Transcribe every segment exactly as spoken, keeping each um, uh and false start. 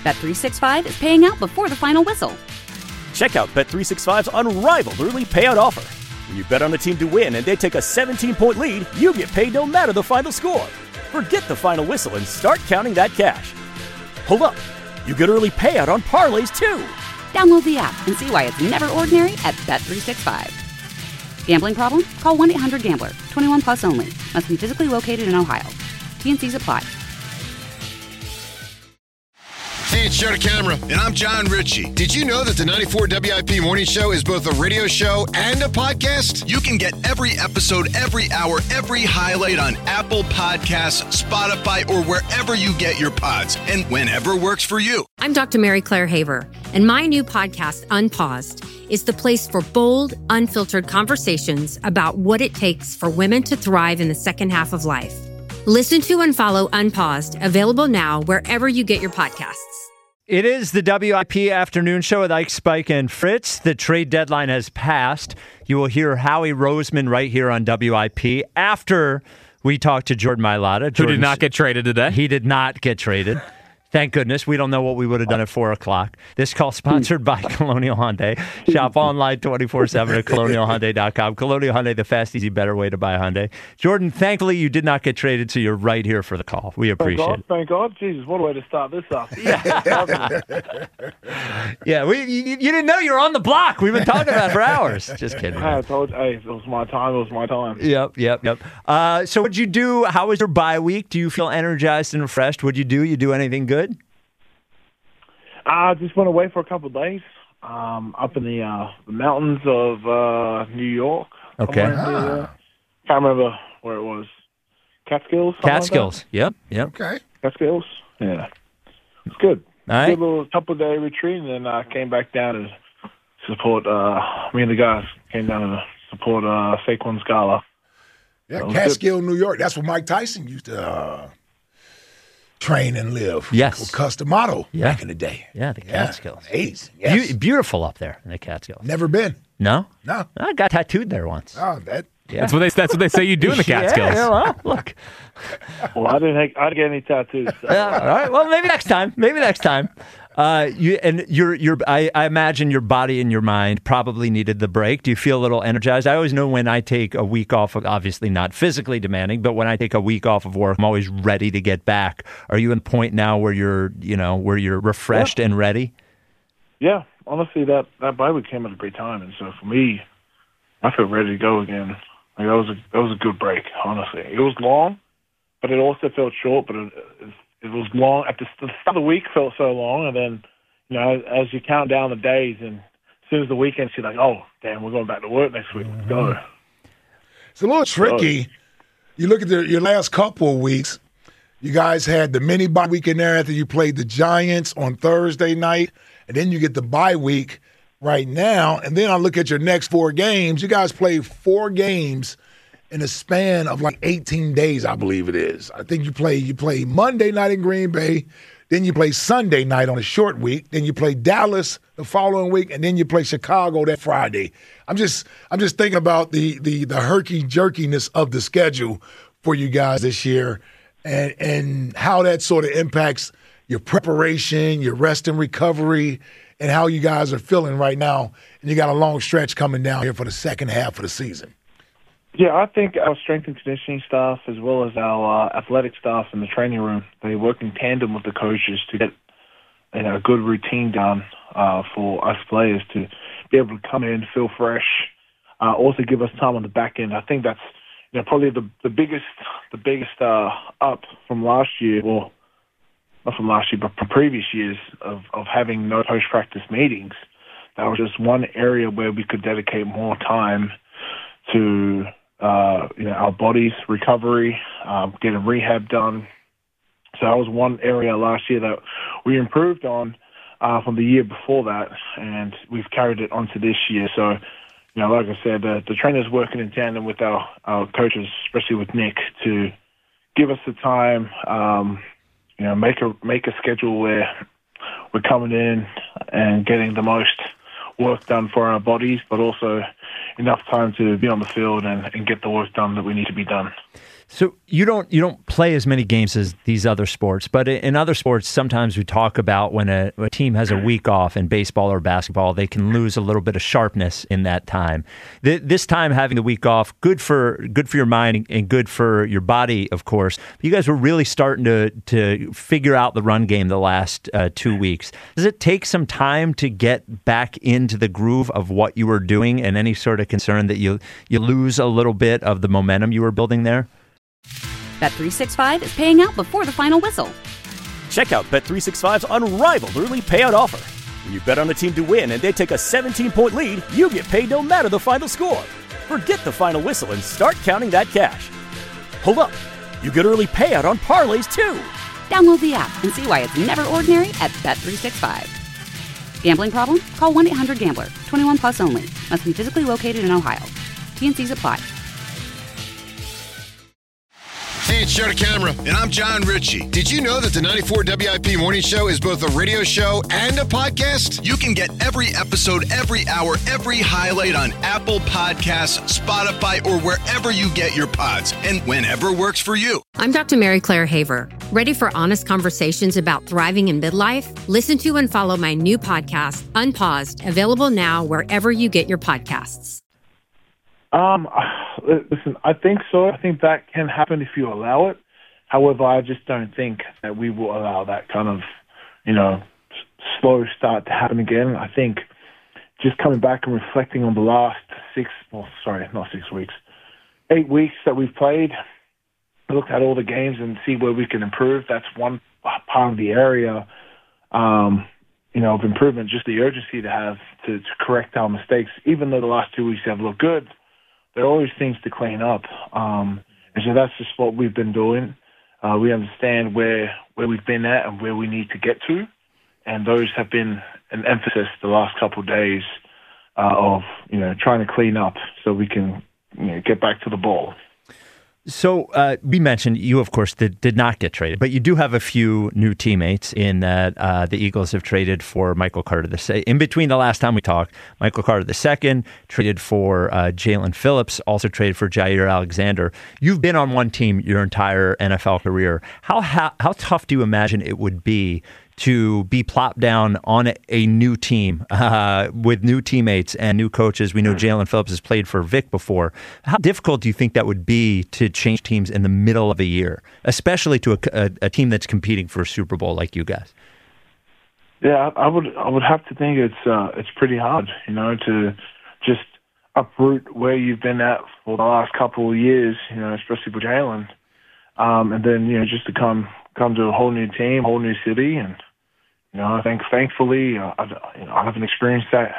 Bet three sixty-five is paying out before the final whistle. Check out Bet three sixty-five's unrivaled early payout offer. When you bet on a team to win and they take a seventeen-point lead, you get paid no matter the final score. Forget the final whistle and start counting that cash. Hold up. You get early payout on parlays, too. Download the app and see why it's never ordinary at Bet three sixty-five. Gambling problem? Call one eight hundred gambler. twenty-one plus only. Must be physically located in Ohio. T N Cs apply. Hey, it's Joe DeCamara, and I'm John Ritchie. Did you know that the ninety-four W I P Morning Show is both a radio show and a podcast? You can get every episode, every hour, every highlight on Apple Podcasts, Spotify, or wherever you get your pods, and whenever works for you. I'm Doctor Mary Claire Haver, and my new podcast, Unpaused, is the place for bold, unfiltered conversations about what it takes for women to thrive in the second half of life. Listen to and follow Unpaused, available now wherever you get your podcasts. It is the W I P Afternoon Show with Ike, Spike, and Fritz. The trade deadline has passed. You will hear Howie Roseman right here on W I P after we talk to Jordan Mailata. Who did not get traded today. He did not get traded. Thank goodness. We don't know what we would have done at four o'clock. This call sponsored by Colonial Hyundai. Shop online twenty-four seven at colonial hyundai dot com. Colonial Hyundai, the fast, easy, better way to buy a Hyundai. Jordan, thankfully you did not get traded, so you're right here for the call. We appreciate thank it. God, thank God. Jesus, what a way to start this off. Yeah, we you, you didn't know you were on the block. We've been talking about it for hours. Just kidding. Hey, I told you, hey, it was my time. It was my time. Yep, yep, yep. Uh, so what'd you do? How was your bye week? Do you feel energized and refreshed? What'd you do? You do anything good? I just went away for a couple of days, um, up in the, uh, the mountains of uh, New York. Okay. Ah. Can't remember where it was. Catskills? Catskills. Like yep, yep. Okay. Catskills? Yeah. It's good. All right. Good little couple-day retreat, and then I came back down to support, uh, me and the guys came down to support uh, Saquon Scala. Yeah, Catskill, New York. That's where Mike Tyson used to uh, train and live. Yes. With Customato Yeah. back in the day. Yeah, the Catskills. Yeah, eighties. Yes. Be- beautiful up there in the Catskills. Never been. No? No. I got tattooed there once. Oh, that. Yeah. That's what they that's what they say you do in the Catskills. Yeah, yeah, well, look. Well, I didn't, I didn't get any tattoos. So. Yeah, all right. Well, maybe next time. Maybe next time. Uh, you and your your I, I imagine your body and your mind probably needed the break. Do you feel a little energized? I always know when I take a week off, of, obviously not physically demanding, but when I take a week off of work, I'm always ready to get back. Are you in the point now where you're, you know, where you're refreshed yeah. and ready? Yeah, honestly, that that bye week came at a great time, and so for me, I feel ready to go again. Like that was a that was a good break. Honestly, it was long, but it also felt short. But it, it, it was long at the, the start of the week. Felt so long, and then you know as you count down the days, and as soon as the weekend, you're like, oh damn, we're going back to work next week. Let's go. It's a little tricky. You look at the, your last couple of weeks. You guys had the mini bye week in there after you played the Giants on Thursday night, and then you get the bye week right now. And then I look at your next four games. You guys played four games in a span of like eighteen days, I believe it is. I think you play you play Monday night in Green Bay, then you play Sunday night on a short week, then you play Dallas the following week, and then you play Chicago that Friday. I'm just I'm just thinking about the the the herky jerkiness of the schedule for you guys this year, and and how that sort of impacts your preparation, your rest and recovery, and how you guys are feeling right now. And you got a long stretch coming down here for the second half of the season. Yeah, I think our strength and conditioning staff, as well as our uh, athletic staff in the training room, they work in tandem with the coaches to get you know, a good routine done uh, for us players to be able to come in, feel fresh, uh, also give us time on the back end. I think that's you know probably the the biggest the biggest uh, up from last year, well, not from last year, but from previous years of, of having no post-practice meetings. That was just one area where we could dedicate more time to uh, you know, our body's recovery, um, getting rehab done. So that was one area last year that we improved on uh, from the year before that, and we've carried it onto this year. So, you know, like I said, the, the trainers working in tandem with our, our coaches, especially with Nick, to give us the time, um, you know, make a make a schedule where we're coming in and getting the most work done for our bodies, but also enough time to be on the field and, and get the work done that we need to be done. So you don't you don't play as many games as these other sports, but in other sports, sometimes we talk about when a, a team has a week off in baseball or basketball, they can lose a little bit of sharpness in that time. This time, having the week off, good for good for your mind and good for your body, of course. But you guys were really starting to to figure out the run game the last uh, two weeks. Does it take some time to get back into the groove of what you were doing, and any sort of concern that you you lose a little bit of the momentum you were building there? Bet three sixty-five is paying out before the final whistle. Check out Bet three sixty-five's unrivaled early payout offer. When you bet on a team to win and they take a seventeen-point lead, you get paid no matter the final score. Forget the final whistle and start counting that cash. Hold up. You get early payout on parlays, too. Download the app and see why it's never ordinary at Bet three sixty-five. Gambling problem? Call one eight hundred gambler. twenty-one plus only. Must be physically located in Ohio. T N Cs apply. Hey, it's Joe DeCamara, and I'm John Ritchie. Did you know that the ninety-four W I P Morning Show is both a radio show and a podcast? You can get every episode, every hour, every highlight on Apple Podcasts, Spotify, or wherever you get your pods, and whenever works for you. I'm Doctor Mary Claire Haver. Ready for honest conversations about thriving in midlife? Listen to and follow my new podcast, Unpaused, available now wherever you get your podcasts. Um, listen, I think so. I think that can happen if you allow it. However, I just don't think that we will allow that kind of, you know, slow start to happen again. I think just coming back and reflecting on the last six, well, sorry, not six weeks, eight weeks that we've played, looked at all the games and see where we can improve. That's one part of the area, um, you know, of improvement, just the urgency to have to, to correct our mistakes. Even though the last two weeks have looked good, there are always things to clean up. Um, and so that's just what we've been doing. Uh, we understand where where we've been at and where we need to get to. And those have been an emphasis the last couple of days uh, of, you know, trying to clean up so we can, you know, get back to the ball. So uh, we mentioned you, of course, did, did not get traded, but you do have a few new teammates in that uh, the Eagles have traded for Michael Carter the second. In between the last time we talked, Michael Carter the second traded for uh, Jalen Phillips, also traded for Jair Alexander. You've been on one team your entire N F L career. How how, how tough do you imagine it would be to be plopped down on a, a new team uh, with new teammates and new coaches? We know Jalen Phillips has played for Vic before. How difficult do you think that would be to change teams in the middle of a year, especially to a, a, a team that's competing for a Super Bowl like you guys? Yeah, I would I would have to think it's uh, it's pretty hard, you know, to just uproot where you've been at for the last couple of years, you know, especially for Jalen, um, and then, you know, just to come come to a whole new team, whole new city, and you know, I think thankfully uh, I, you know, I haven't experienced that,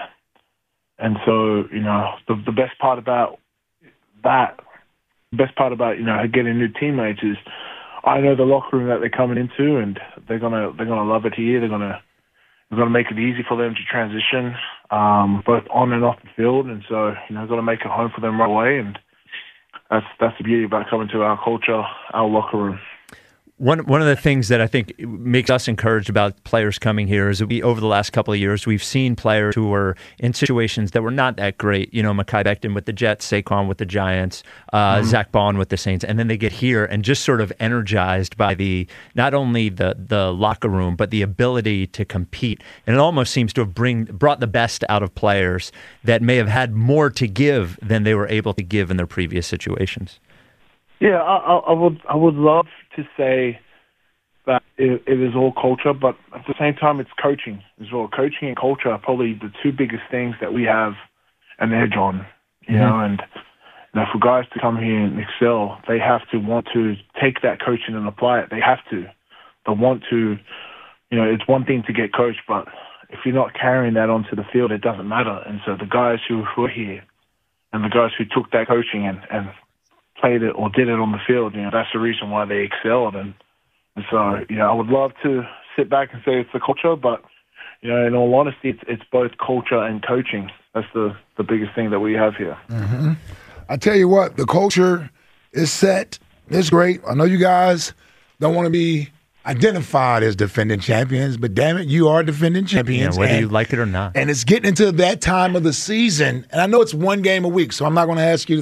and so you know, the the best part about that, the best part about you know getting new teammates is I know the locker room that they're coming into, and they're gonna they're gonna love it here. They're gonna we're gonna make it easy for them to transition, um, both on and off the field, and so you know, gonna make it home for them right away, and that's that's the beauty about coming to our culture, our locker room. One one of the things that I think makes us encouraged about players coming here is that we, over the last couple of years, we've seen players who were in situations that were not that great. You know, Mekhi Becton with the Jets, Saquon with the Giants, uh, mm-hmm. Zach Bond with the Saints, and then they get here and just sort of energized by the not only the the locker room but the ability to compete. And it almost seems to have bring brought the best out of players that may have had more to give than they were able to give in their previous situations. Yeah, I, I would I would love to say that it, it is all culture, but at the same time, it's coaching as well. Coaching and culture are probably the two biggest things that we have an edge on, you mm-hmm. know. And you know, for guys to come here and excel, they have to want to take that coaching and apply it. They have to. They want to. You know, it's one thing to get coached, but if you're not carrying that onto the field, it doesn't matter. And so the guys who were here and the guys who took that coaching and, and played it or did it on the field, you know, that's the reason why they excelled. And, and so, you know, I would love to sit back and say it's the culture, but, you know, in all honesty, it's, it's both culture and coaching. That's the, the biggest thing that we have here. Mm-hmm. I tell you what, the culture is set. It's great. I know you guys don't want to be identified as defending champions, but damn it, you are defending champions. Yeah, whether and, you like it or not. And it's getting into that time of the season, and I know it's one game a week, so I'm not going to ask you to think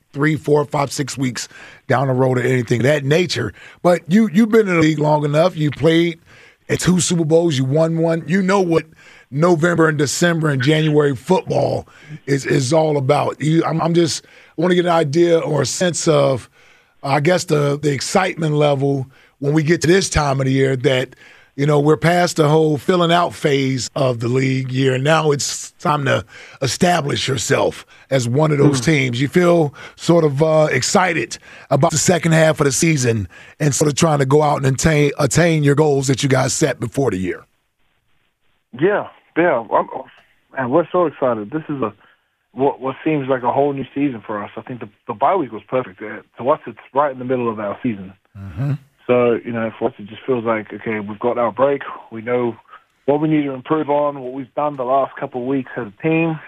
three, four, five, six weeks down the road or anything of that nature. But you, you've been in the league long enough. You played at two Super Bowls. You won one. You know what November and December and January football is, is all about. You, I'm, I'm just I want to get an idea or a sense of, I guess, the, the excitement level when we get to this time of the year that, you know, we're past the whole filling out phase of the league year, and now it's time to establish yourself as one of those mm. teams. You feel sort of uh, excited about the second half of the season and sort of trying to go out and attain, attain your goals that you guys set before the year. Yeah, yeah. I'm, man, we're so excited. This is a what, what seems like a whole new season for us. I think the, the bye week was perfect. To us, it's right in the middle of our season. Mm-hmm. So, you know, for us, it just feels like, okay, we've got our break. We know what we need to improve on, what we've done the last couple of weeks as a team.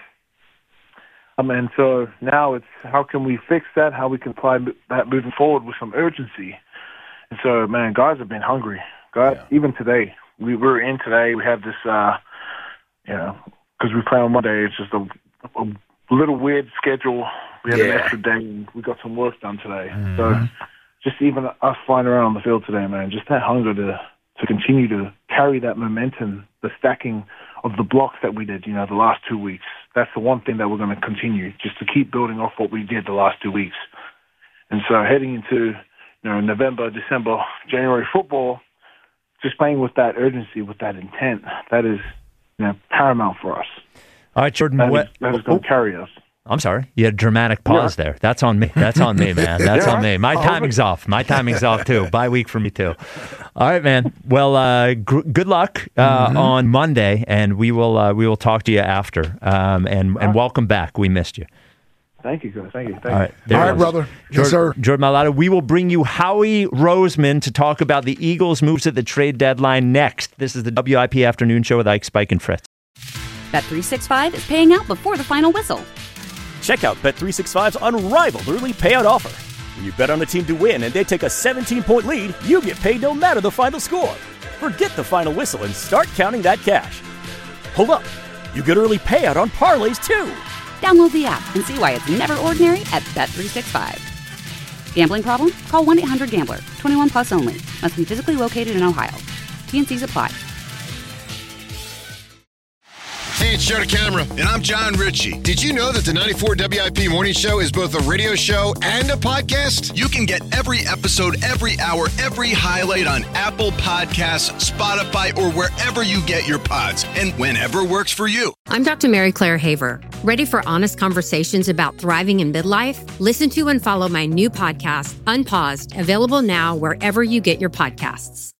Um, and so now it's how can we fix that, how we can apply that moving forward with some urgency. And so, man, guys have been hungry. Guys, yeah. Even today, we were in today. We had this, uh, you know, because we play on Monday, it's just a, a little weird schedule. We had yeah. an extra day, and we got some work done today. Mm-hmm. So just even us flying around on the field today, man, just that hunger to, to continue to carry that momentum, the stacking of the blocks that we did, you know, the last two weeks. That's the one thing that we're going to continue, just to keep building off what we did the last two weeks. And so heading into, you know, November, December, January football, just playing with that urgency, with that intent, that is, you know, paramount for us. All right, Jordan. That what, is, that is going to carry us. I'm sorry. You had a dramatic pause yeah. there. That's on me. That's on me, man. That's yeah. on me. My timing's off. My timing's off, too. Bye week for me, too. All right, man. Well, uh, gr- good luck uh, mm-hmm. on Monday, and we will uh, we will talk to you after. Um, and, and welcome back. We missed you. Thank you, guys. Thank you. Thank All right, you. All right, brother. Jordan, yes, sir. Jordan Mailata, we will bring you Howie Roseman to talk about the Eagles' moves at the trade deadline next. This is the W I P Afternoon Show with Ike, Spike, and Fritz. Bet three sixty-five is paying out before the final whistle. Check out Bet three sixty-five's unrivaled early payout offer. When you bet on a team to win and they take a seventeen-point lead, you get paid no matter the final score. Forget the final whistle and start counting that cash. Hold up. You get early payout on parlays, too. Download the app and see why it's never ordinary at Bet three sixty-five. Gambling problem? Call one eight hundred gambler. twenty-one plus only. Must be physically located in Ohio. T N Cs apply. Hey, it's Joe DeCamara, and I'm John Ritchie. Did you know that the ninety-four W I P Morning Show is both a radio show and a podcast? You can get every episode, every hour, every highlight on Apple Podcasts, Spotify, or wherever you get your pods, and whenever works for you. I'm Doctor Mary Claire Haver. Ready for honest conversations about thriving in midlife? Listen to and follow my new podcast, Unpaused, available now wherever you get your podcasts.